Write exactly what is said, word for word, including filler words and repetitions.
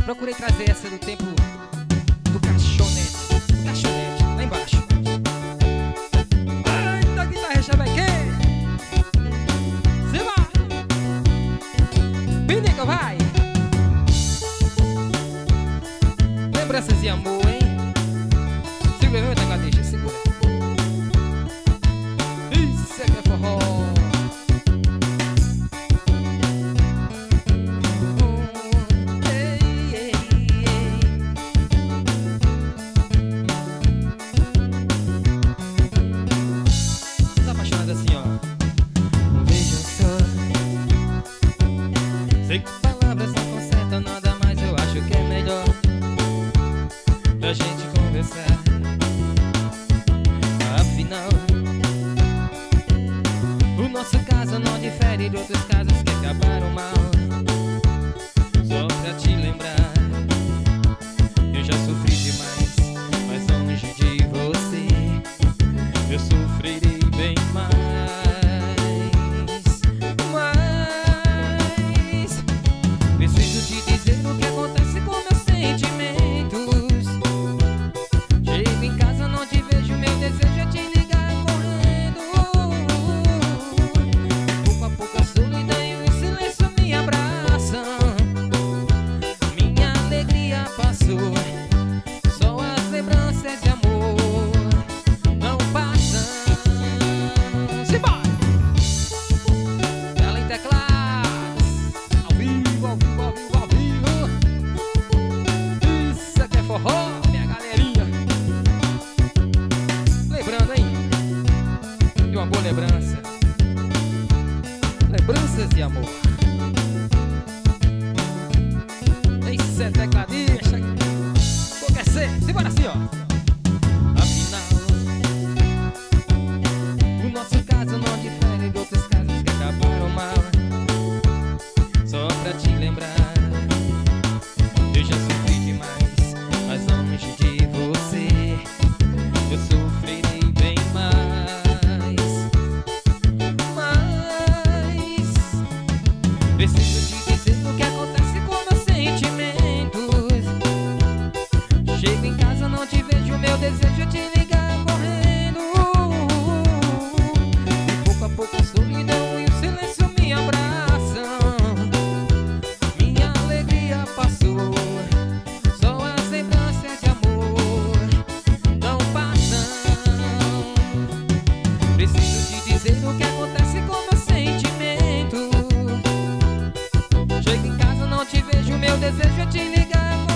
Procurei trazer essa do tempo do caixonete, do caixonete, lá embaixo. Eita, guitarra chavequei. Se vai. Pinica, vai. Lembranças de amor, hein? Segura, meu tecladista, segura. Isso é que é forró. Assim, ó. Veja só, sei que palavras não consertam nada, mas eu acho que é melhor pra gente conversar. Afinal, o nosso caso não difere de outros casos que acabaram mal. Só pra te lembrar, eu já sofri demais, mas longe de você eu sofrerei bem mais. Mas preciso te dizer o que acontece com meus sentimentos. Chego em casa, não te vejo, meu desejo é te ligar correndo. Pouco a pouco a solidão e o silêncio me abraçam. Minha alegria passou, só as lembranças de amor não passam. Se vai! Ela em teclados, ao vivo, ao vivo, ao vivo, ao vivo. Isso aqui é forró, minha galerinha. Lembrando, hein? De uma boa lembrança. Lembranças de amor. Isso é tecladista. Qual quer ser? Se bora assim, ó. Afinal, o nosso caso não difere de outros casos que acabaram mal. Só pra te lembrar, eu já sofri demais, mas longe de você eu sofrerei bem mais. Mas preciso te dizer o que acontece com meus sentimentos. Chego em casa, não te vejo, meu desejo é te ligar correndo. E pouco a pouco a solidão e o silêncio me abraçam. Minha alegria passou, só as lembranças de amor não passam. Preciso te dizer o que acontece com meu sentimento. Chego em casa, não te vejo, meu desejo é te ligar correndo.